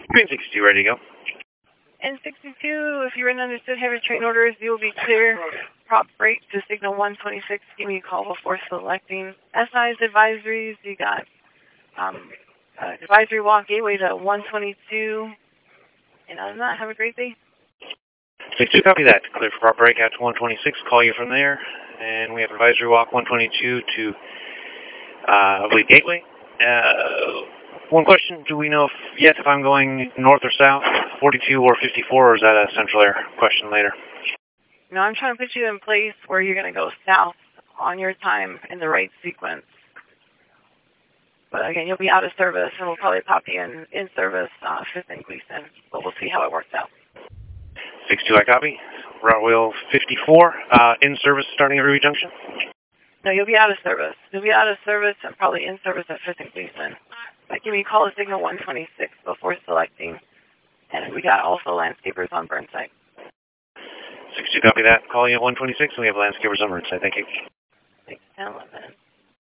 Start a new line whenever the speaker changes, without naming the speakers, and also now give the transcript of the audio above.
Green 62, ready to go.
N62, if you're in understood heavy train orders, you will be clear. Prop break to signal 126. Give me a call before selecting. SI's advisories, you got advisory walk gateway to 122. And other than that, have a great day.
62, copy that. Clear for prop break out to 126. Call you from there. And we have advisory walk 122 to Oblique Gateway. One question, do we know yet if I'm going north or south, 42 or 54, or is that a central air question later?
No, I'm trying to put you in place where you're going to go south on your time in the right sequence. But again, you'll be out of service, and we'll probably pop you in service 5th and Gleason, but we'll see how it works out.
62, I copy. Route wheel 54, in service starting at Ruby Junction?
No, you'll be out of service. You'll be out of service and probably in service at 5th and Gleason. But give me a call to signal 126 before selecting. And we got also landscapers on Burnside.
62, copy that. Calling at 126, and we have landscapers on Burnside. Thank you.
6, 10, 11.